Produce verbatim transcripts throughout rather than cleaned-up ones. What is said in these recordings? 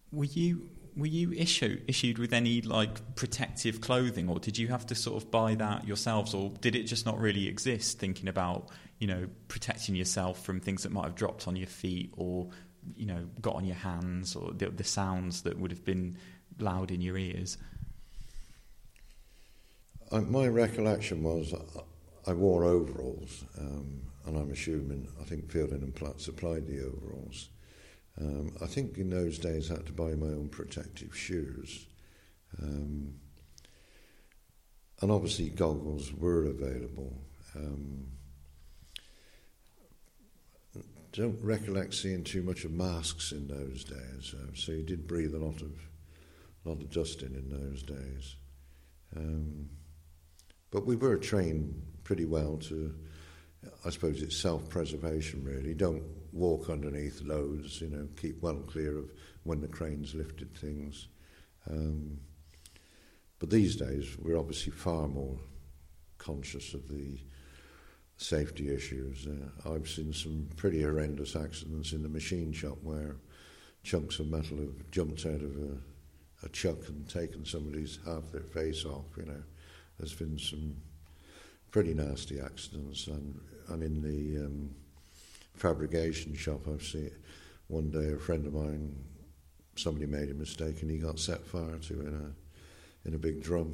were you were you issue, issued with any like protective clothing, or did you have to sort of buy that yourselves, or did it just not really exist? Thinking about, you know, protecting yourself from things that might have dropped on your feet, or, you know, got on your hands, or the, the sounds that would have been loud in your ears. I, my recollection was I wore overalls, um, and I'm assuming I think Fielding and Platt supplied the overalls. Um, I think in those days I had to buy my own protective shoes. Um, and obviously goggles were available. Um, don't recollect seeing too much of masks in those days, uh, so you did breathe a lot of lot of dust in in those days. Um, but we were trained pretty well to, I suppose it's self-preservation really. Don't walk underneath loads, you know, keep well clear of when the cranes lifted things. Um, but these days we're obviously far more conscious of the safety issues. Uh, I've seen some pretty horrendous accidents in the machine shop where chunks of metal have jumped out of a, a chuck and taken somebody's half their face off, you know. There's been some pretty nasty accidents, and, and in the um, fabrication shop I've seen one day a friend of mine, somebody made a mistake and he got set fire to in a in a big drum.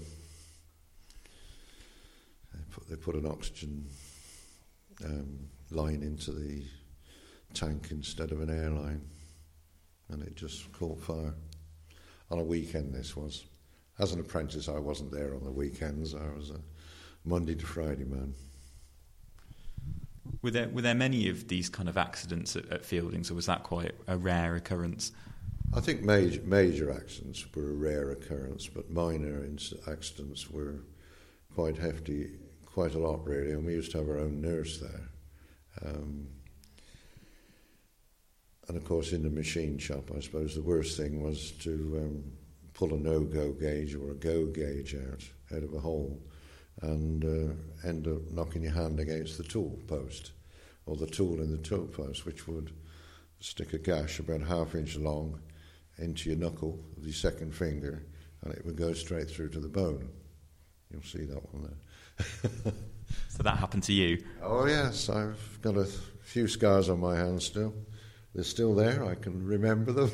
They put, they put an oxygen um, line into the tank instead of an airline, and it just caught fire. On a weekend this was. As an apprentice I wasn't there on the weekends, I was a Monday to Friday man. Were there were there many of these kind of accidents at, at Fieldings, or was that quite a rare occurrence? I think major major accidents were a rare occurrence, but minor accidents were quite hefty, quite a lot really, and we used to have our own nurse there. Um, and of course in the machine shop, I suppose the worst thing was to um, pull a no-go gauge or a go gauge out, out of a hole, and uh, end up knocking your hand against the tool post, or the tool in the tool post, which would stick a gash about half inch long into your knuckle of your second finger, and it would go straight through to the bone. You'll see that one there. So that happened to you? Oh yes, I've got a th- few scars on my hands still. They're still there, I can remember them.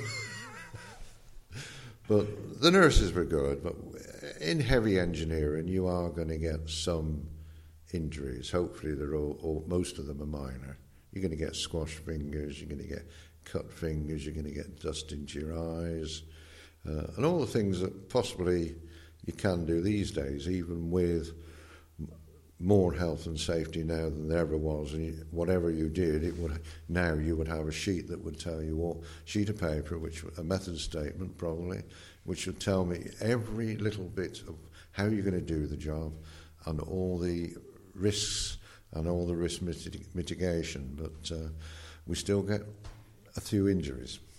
But the nurses were good, but in heavy engineering you are going to get some injuries. Hopefully they're all, all, most of them are minor. You're going to get squashed fingers, you're going to get cut fingers, you're going to get dust into your eyes, uh, and all the things that possibly you can do these days, even with more health and safety now than there ever was. And you, whatever you did, it would now you would have a sheet that would tell you what sheet of paper, which a method statement probably, which would tell me every little bit of how you're going to do the job and all the risks and all the risk mitig- mitigation. But uh, we still get a few injuries.